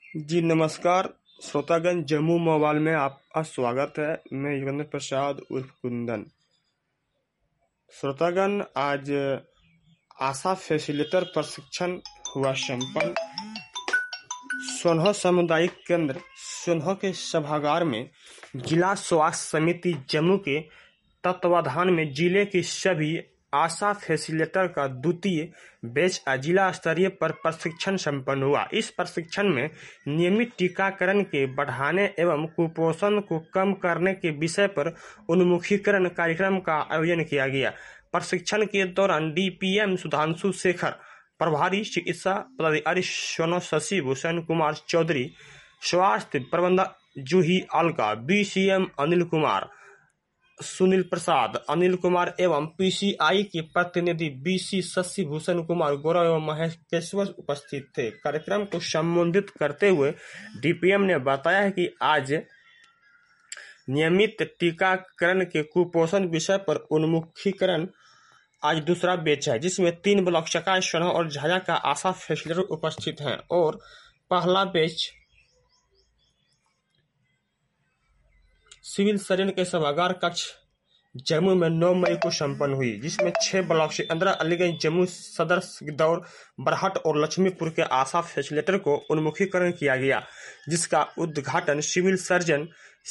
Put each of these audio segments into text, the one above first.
जी नमस्कार श्रोतागण, जम्मू मोबाइल में आपका स्वागत है। मैं युगेंद्र प्रसाद उर्फ कुंदन। श्रोतागण, आज आशा फैसिलिटेटर प्रशिक्षण हुआ संपन्न। सोनहो सामुदायिक केंद्र सोनहो के सभागार में जिला स्वास्थ्य समिति जम्मू के तत्वाधान में जिले की सभी आशा फैसिलिटेटर का द्वितीय बैच जिला स्तरीय पर प्रशिक्षण संपन्न हुआ। इस प्रशिक्षण में नियमित टीकाकरण के बढ़ाने एवं कुपोषण को कम करने के विषय पर उन्मुखीकरण कार्यक्रम का आयोजन किया गया। प्रशिक्षण के दौरान डीपीएम सुधांशु शेखर, प्रभारी चिकित्सा पदाधिकारी सोनो शशि भूषण कुमार चौधरी, स्वास्थ्य प्रबंधक जूही अलका, बीसीएम अनिल कुमार, सुनील प्रसाद, अनिल कुमार एवं पीसीआई के प्रतिनिधि बीसी शशि भूषण कुमार गौरव एवं महेश्वर उपस्थित थे। कार्यक्रम को संबोधित करते हुए डीपीएम ने बताया है कि आज नियमित टीकाकरण के कुपोषण विषय पर उन्मुखीकरण आज दूसरा बैच है, जिसमें 3 ब्लॉक चका, सोनहो और झाझा का आशा फैसिलिटेटर उपस्थित हैं और पहला बैच सिविल सर्जन के सभागार कक्ष जम्मू में 9 मई को संपन्न हुई, जिसमें 6 ब्लॉक से 15 अलीगंज, जम्मू सदर, गिद्धौर, बरहट और लक्ष्मीपुर के आशा फैसिलिटेटर को उन्मुखीकरण किया गया, जिसका उद्घाटन सिविल सर्जन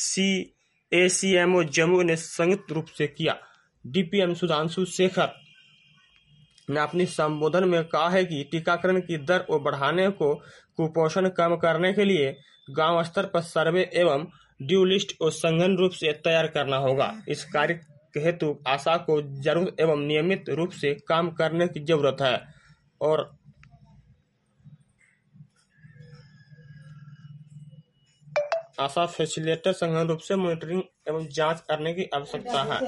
CACMO जम्मू ने संयुक्त रूप से किया। डीपीएम सुधांशु शेखर ने अपने संबोधन में कहा है कि टीकाकरण की दर को बढ़ाने को कुपोषण कम करने के लिए गांव स्तर पर सर्वे एवं ड्यू लिस्ट को सघन रूप से तैयार करना होगा। इस कार्य हेतु आशा को जरूर एवं नियमित रूप से काम करने की जरूरत है और आशा फैसिलिटेटर सघन रूप से मॉनिटरिंग एवं जांच करने की आवश्यकता है।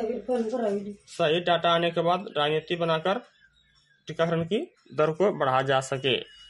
सही डाटा आने के बाद रणनीति बनाकर टीकाकरण की दर को बढ़ाया जा सके।